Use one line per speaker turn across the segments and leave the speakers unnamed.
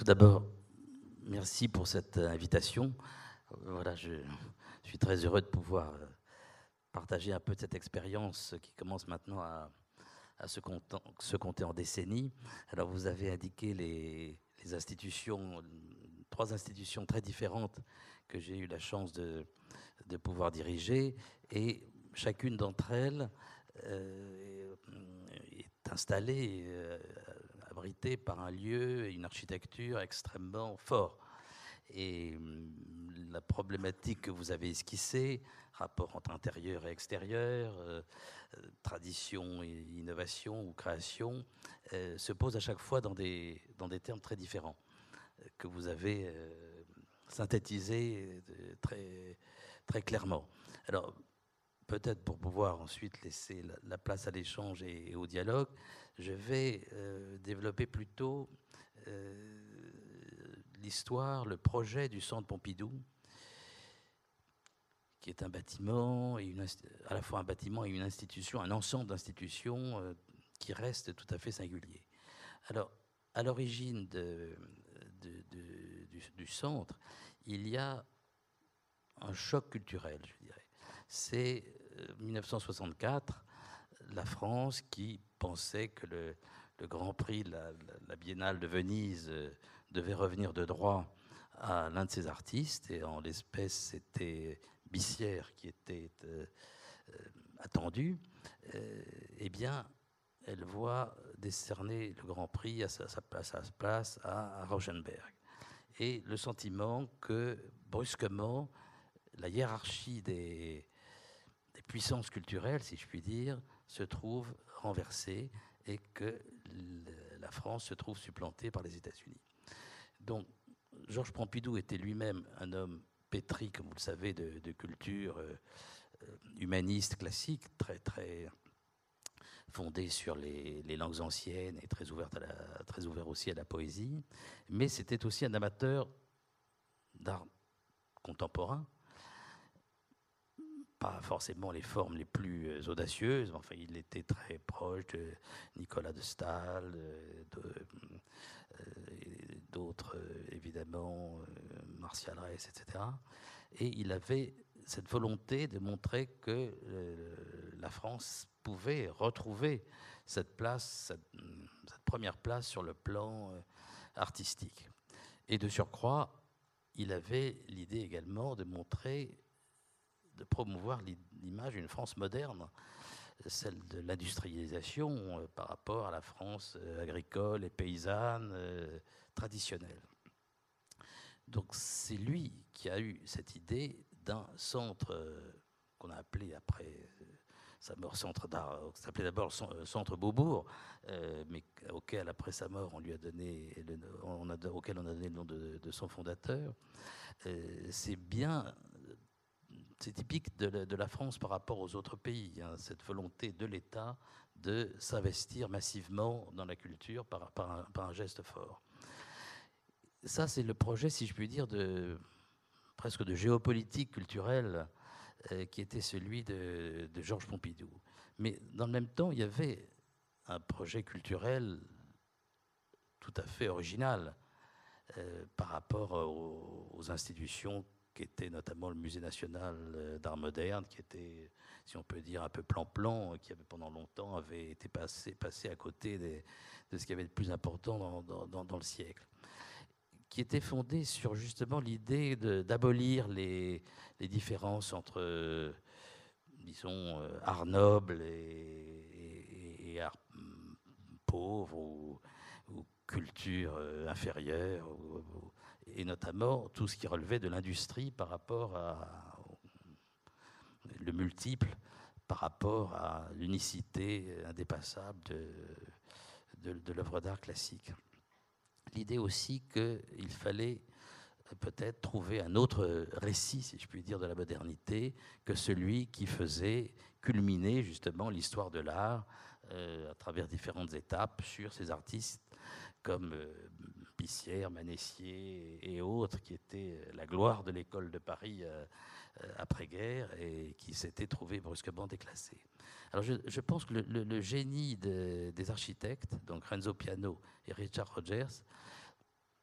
Tout d'abord, merci pour cette invitation. Voilà, je suis très heureux de pouvoir partager un peu de cette expérience qui commence maintenant à se compter en décennies. Alors, vous avez indiqué les institutions, trois institutions très différentes que j'ai eu la chance de pouvoir diriger, et chacune d'entre elles est installée, abritée par un lieu et une architecture extrêmement forts. Et la problématique que vous avez esquissée, rapport entre intérieur et extérieur, tradition et innovation ou création, se pose à chaque fois dans des termes très différents, que vous avez synthétisés très, très clairement. Alors, peut-être pour pouvoir ensuite laisser la place à l'échange et au dialogue, je vais développer plutôt l'histoire, le projet du Centre Pompidou, qui est un bâtiment, à la fois un bâtiment et une institution, un ensemble d'institutions qui reste tout à fait singulier. Alors, à l'origine du centre, il y a un choc culturel, je dirais. C'est 1964, la France qui pensait que le Grand Prix, la Biennale de Venise, devait revenir de droit à l'un de ses artistes, et en l'espèce, c'était Bissière qui était attendu. Eh bien, elle voit décerner le Grand Prix à sa place à Rauschenberg. Et le sentiment que, brusquement, la hiérarchie des puissances culturelles, si je puis dire, se trouve renversée et que la France se trouve supplantée par les États-Unis. Donc, Georges Pompidou était lui-même un homme pétri, comme vous le savez, de culture humaniste classique, très, très fondée sur les langues anciennes et très ouvert aussi à la poésie. Mais c'était aussi un amateur d'art contemporain, pas forcément les formes les plus audacieuses, mais enfin, il était très proche de Nicolas de Staël, d'autres, évidemment, Martial Reyes, etc. Et il avait cette volonté de montrer que la France pouvait retrouver cette place, cette première place sur le plan artistique. Et de surcroît, il avait l'idée également de montrer, de promouvoir l'image d'une France moderne, celle de l'industrialisation par rapport à la France agricole et paysanne traditionnelle. Donc c'est lui qui a eu cette idée d'un centre qu'on a appelé après sa mort centre d'art, ça s'appelait d'abord centre Beaubourg, mais auquel après sa mort on lui a donné auquel on a donné le nom de son fondateur. C'est bien, c'est typique de la France par rapport aux autres pays, hein, cette volonté de l'État de s'investir massivement dans la culture par un geste fort. Ça, c'est le projet, si je puis dire, presque de géopolitique culturelle qui était celui de Georges Pompidou. Mais dans le même temps, il y avait un projet culturel tout à fait original par rapport aux institutions qui étaient notamment le Musée national d'art moderne, qui était, si on peut dire, un peu plan-plan, qui avait pendant longtemps avait été passé à côté de ce qui avait de plus important dans le siècle, qui était fondé sur justement l'idée d'abolir les différences entre, disons, art noble et art pauvre ou culture inférieure, et notamment tout ce qui relevait de l'industrie par rapport à le multiple, par rapport à l'unicité indépassable de l'œuvre d'art classique. L'idée aussi qu'il fallait peut-être trouver un autre récit, si je puis dire, de la modernité que celui qui faisait culminer justement l'histoire de l'art à travers différentes étapes sur ces artistes comme Bissière, Manessier et autres, qui étaient la gloire de l'école de Paris après-guerre et qui s'étaient trouvés brusquement déclassés. Alors je pense que le génie des architectes, donc Renzo Piano et Richard Rogers,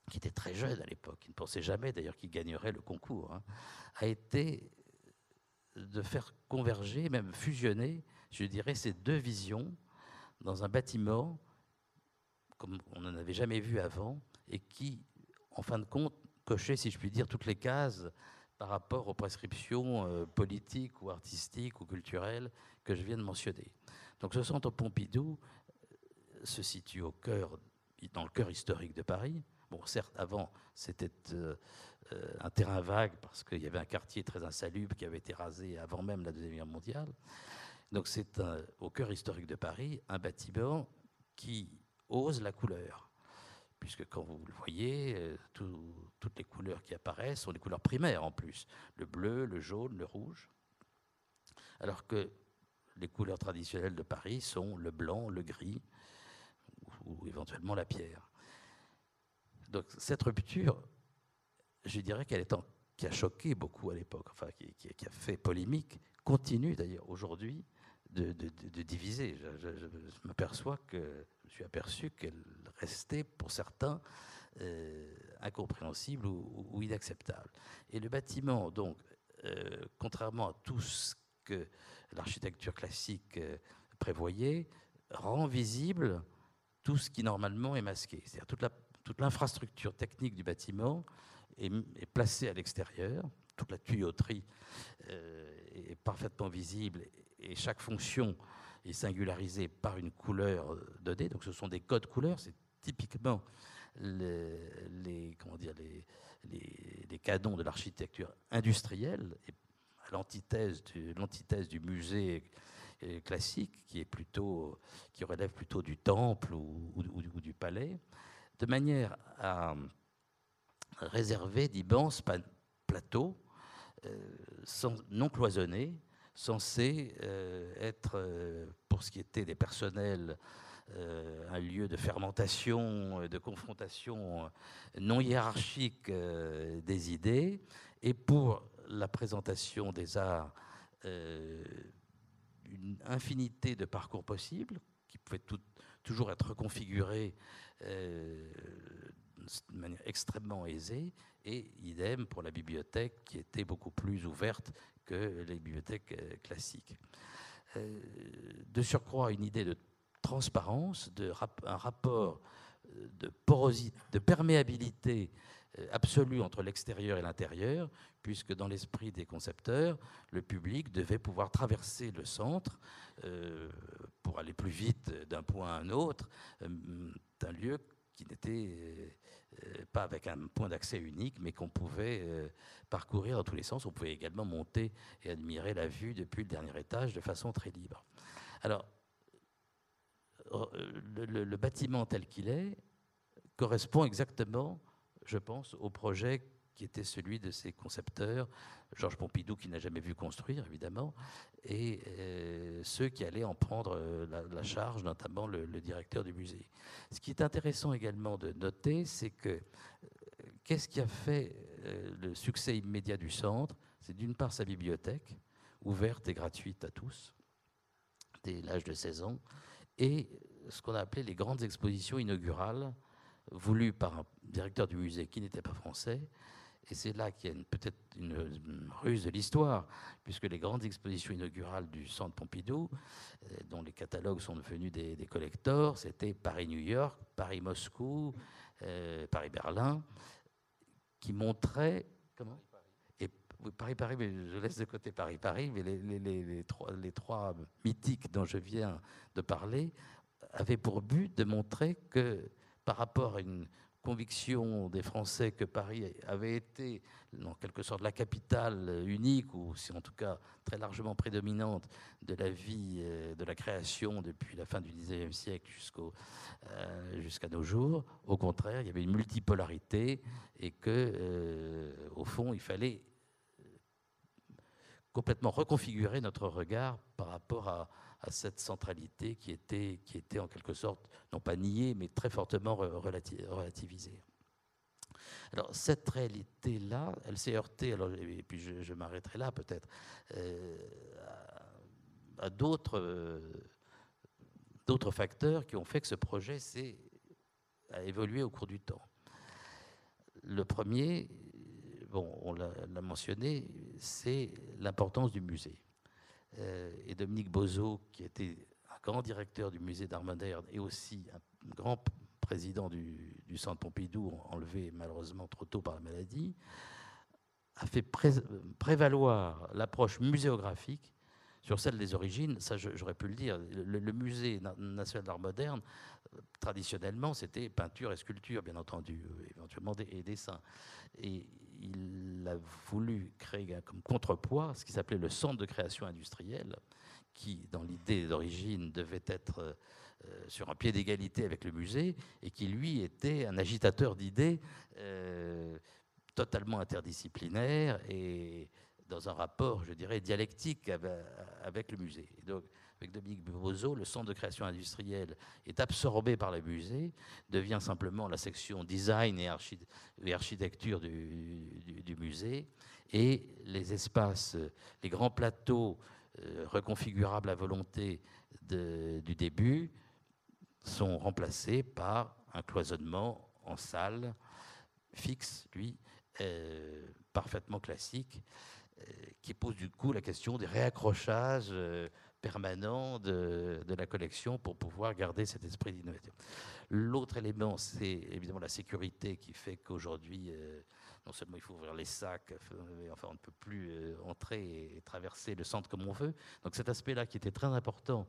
qui était très jeune à l'époque, qui ne pensait jamais d'ailleurs qu'il gagnerait le concours, hein, a été de faire converger, même fusionner, je dirais, ces deux visions dans un bâtiment comme on n'en avait jamais vu avant et qui, en fin de compte, cochait, si je puis dire, toutes les cases par rapport aux prescriptions politiques ou artistiques ou culturelles que je viens de mentionner. Donc ce centre Pompidou se situe dans le cœur historique de Paris. Bon, certes, avant, c'était un terrain vague parce qu'il y avait un quartier très insalubre qui avait été rasé avant même la Deuxième Guerre mondiale. Donc c'est au cœur historique de Paris, un bâtiment qui ose la couleur. Puisque quand vous le voyez, toutes les couleurs qui apparaissent sont des couleurs primaires en plus. Le bleu, le jaune, le rouge. Alors que les couleurs traditionnelles de Paris sont le blanc, le gris ou éventuellement la pierre. Donc cette rupture, je dirais qui a choqué beaucoup à l'époque, enfin qui a fait polémique, continue d'ailleurs aujourd'hui de diviser. Je m'aperçois que je me suis aperçu qu'elle restait pour certains incompréhensible ou inacceptable. Et le bâtiment, donc, contrairement à tout ce que l'architecture classique prévoyait, rend visible tout ce qui normalement est masqué. C'est-à-dire toute l'infrastructure technique du bâtiment est placée à l'extérieur, toute la tuyauterie est parfaitement visible et chaque fonction est singularisée par une couleur donnée. Donc ce sont des codes couleurs, c'est typiquement les canons de l'architecture industrielle, et à l'antithèse du musée classique qui relève plutôt du temple ou du palais, de manière à réserver d'immenses plateaux non cloisonnés, censés être, pour ce qui était des personnels, un lieu de fermentation, de confrontation non hiérarchique des idées, et pour la présentation des arts, une infinité de parcours possibles qui pouvaient toujours être reconfigurés de manière extrêmement aisée, et idem pour la bibliothèque qui était beaucoup plus ouverte que les bibliothèques classiques. De surcroît, une idée de transparence, un rapport de porosité, de perméabilité absolue entre l'extérieur et l'intérieur, puisque dans l'esprit des concepteurs, le public devait pouvoir traverser le centre pour aller plus vite d'un point à un autre, d'un lieu qui n'était pas avec un point d'accès unique, mais qu'on pouvait parcourir dans tous les sens. On pouvait également monter et admirer la vue depuis le dernier étage de façon très libre. Alors, le bâtiment tel qu'il est correspond exactement, je pense, au projet qui était celui de ses concepteurs, Georges Pompidou, qui n'a jamais vu construire, évidemment, et ceux qui allaient en prendre la charge, notamment le directeur du musée. Ce qui est intéressant également de noter, c'est que qu'est-ce qui a fait le succès immédiat du centre? C'est d'une part sa bibliothèque, ouverte et gratuite à tous, dès l'âge de 16 ans, et ce qu'on a appelé les grandes expositions inaugurales, voulues par un directeur du musée qui n'était pas français. Et c'est là qu'il y a peut-être une ruse de l'histoire, puisque les grandes expositions inaugurales du Centre Pompidou, dont les catalogues sont devenus des collectors, c'était Paris-New York, Paris-Moscou, Paris-Berlin, qui montraient... Comment ? Paris-Paris, mais je laisse de côté Paris-Paris, mais les trois mythiques dont je viens de parler avaient pour but de montrer que, par rapport à une conviction des Français que Paris avait été, en quelque sorte, la capitale unique, ou si en tout cas très largement prédominante de la vie, de la création depuis la fin du XIXe siècle jusqu'à nos jours, au contraire, il y avait une multipolarité et que, au fond, il fallait complètement reconfigurer notre regard par rapport à cette centralité qui était en quelque sorte, non pas niée, mais très fortement relativisée. Alors cette réalité-là, elle s'est heurtée, alors, et puis je m'arrêterai là peut-être, à d'autres facteurs qui ont fait que ce projet a évolué au cours du temps. Le premier, bon, on l'a mentionné, c'est l'importance du musée. Et Dominique Bozo, qui était un grand directeur du musée d'art moderne et aussi un grand président du Centre Pompidou, enlevé malheureusement trop tôt par la maladie, a fait prévaloir l'approche muséographique sur celle des origines. Ça, j'aurais pu le dire. Le musée national d'art moderne, traditionnellement, c'était peinture et sculpture, bien entendu, éventuellement et dessin. Et il a voulu créer comme contrepoids ce qui s'appelait le centre de création industrielle, qui, dans l'idée d'origine, devait être sur un pied d'égalité avec le musée, et qui, lui, était un agitateur d'idées totalement interdisciplinaire et dans un rapport, je dirais, dialectique avec le musée. Et donc, avec Dominique Bozo, le centre de création industrielle est absorbé par le musée, devient simplement la section design et architecture du musée, et les espaces, les grands plateaux reconfigurables à volonté du début sont remplacés par un cloisonnement en salle fixe, lui, parfaitement classique, qui pose du coup la question des réaccrochages permanents de la collection pour pouvoir garder cet esprit d'innovation. L'autre élément, c'est évidemment la sécurité qui fait qu'aujourd'hui, non seulement il faut ouvrir les sacs, enfin on ne peut plus entrer et traverser le centre comme on veut. Donc cet aspect-là qui était très important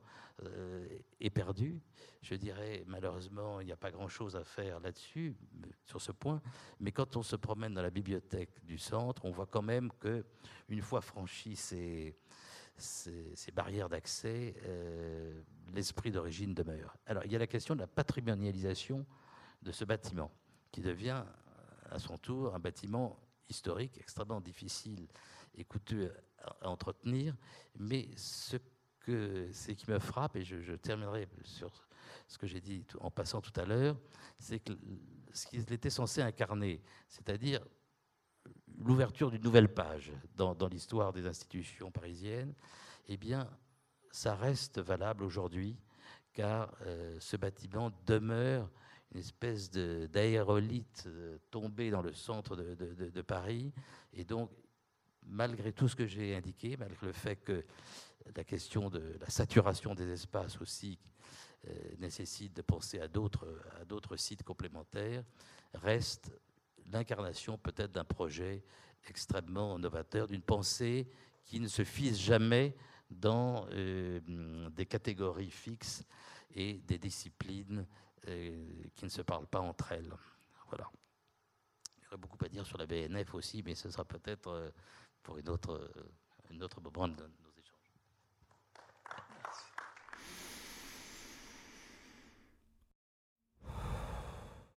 est perdu. Je dirais malheureusement il n'y a pas grand-chose à faire là-dessus, sur ce point. Mais quand on se promène dans la bibliothèque du centre, on voit quand même que une fois franchi ces barrières d'accès, l'esprit d'origine demeure. Alors, il y a la question de la patrimonialisation de ce bâtiment, qui devient à son tour un bâtiment historique extrêmement difficile et coûteux à entretenir. Mais ce qui me frappe, et je terminerai sur ce que j'ai dit en passant tout à l'heure, c'est que ce qu'il était censé incarner, c'est-à-dire l'ouverture d'une nouvelle page dans l'histoire des institutions parisiennes, eh bien, ça reste valable aujourd'hui, car ce bâtiment demeure une espèce d'aérolite tombée dans le centre de Paris. Et donc, malgré tout ce que j'ai indiqué, malgré le fait que la question de la saturation des espaces aussi nécessite de penser à d'autres sites complémentaires, reste l'incarnation peut-être d'un projet extrêmement novateur, d'une pensée qui ne se fige jamais dans des catégories fixes et des disciplines qui ne se parlent pas entre elles. Voilà. Il y aurait beaucoup à dire sur la BNF aussi, mais ce sera peut-être pour une autre moment